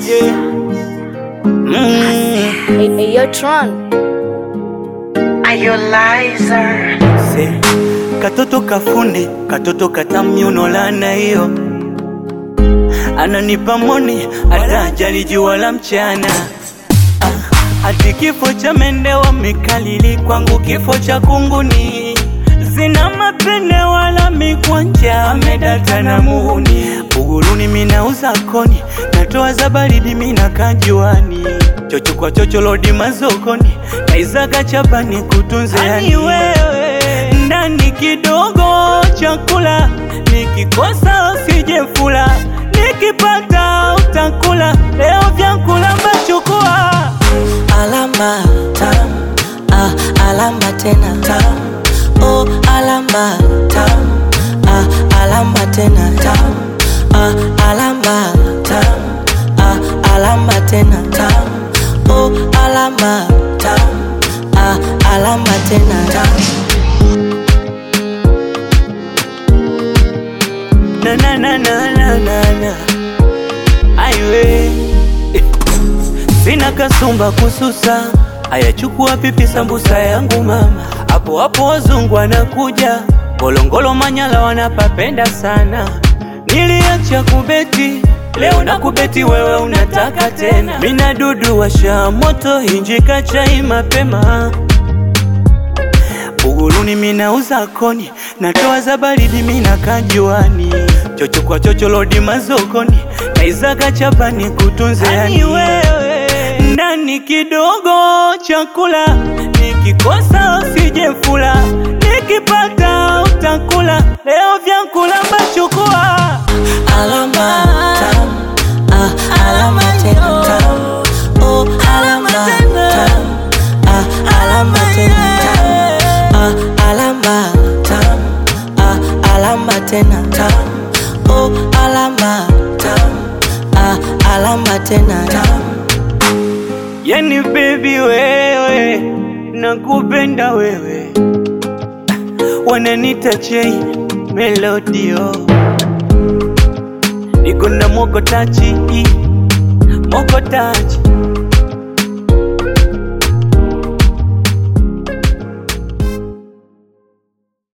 Hey, yo, Tron. Are you liar? Se katoto kafundi, katoto katamyuno lana hiyo. Ananipa moni, atajali jua la mchana. Ati kifo cha mende wa mikalili, kwangu kifo cha kunguni. Zina mapende wala mikwanja, amedata na muhuni. Uguruni minauza koni, natoa za baridi mina kajuani. Chocho kwa chocho lodi mazokoni, naizaga chabani kutunze yani wewe. Ndani kidogo chakula, nikikosa usijefula. Nikipata utakula, leo vyakula mbachukua. Alama tam, alama tena tam. Oh alama tam, alama tena tam. Alama tam, alama tena tam. Oh alama tam, alama tena tam. Na aiwe sina kasumba kususa, ayachukua pipi sambusa yangu mama. Hapo hapo wazungu anakuja, ngolongolo manyala wanapapenda sana. Niliacha kubeti, leo nakubeti wewe unataka tena. Mina dudu washa moto, hinjika chai mapema. Uguruni minauza koni, natoa za baridi mina kajuani. Chocho kwa chocho lodi mazokoni, naizaga chabani kutunze yani wewe. Ndani kidogo chakula, nikikosa usijefula. Nikipata utakula, leo vyakula mbachukua. Alama tam, alama tena tam. Oh alama tam, alama tena tam. Alama tam, alama tena tam. Oh alama tam, alama tena tam. Yani baby wewe, nakupenda wewe. Wananita J Melodio, niko na moko tachi, moko tachi.